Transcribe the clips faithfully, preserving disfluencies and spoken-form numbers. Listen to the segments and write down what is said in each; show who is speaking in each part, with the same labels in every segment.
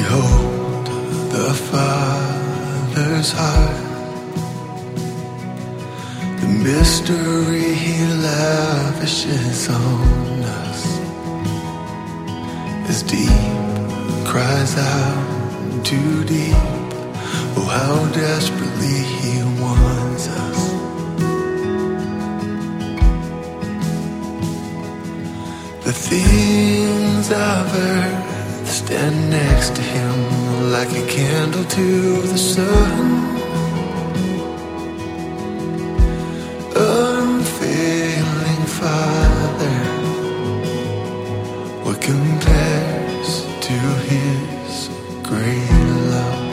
Speaker 1: Behold the Father's heart, the mystery He lavishes on us. As deep cries out to deep, oh how desperately He wants us. The things of earth stand next to Him like a candle to the sun. Unfailing Father, what compares to His great love?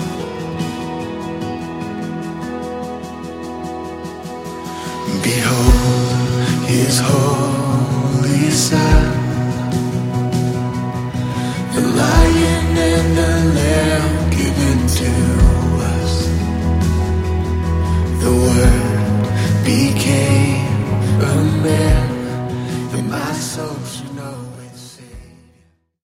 Speaker 1: Behold His holy Son, the Lion and the Lamb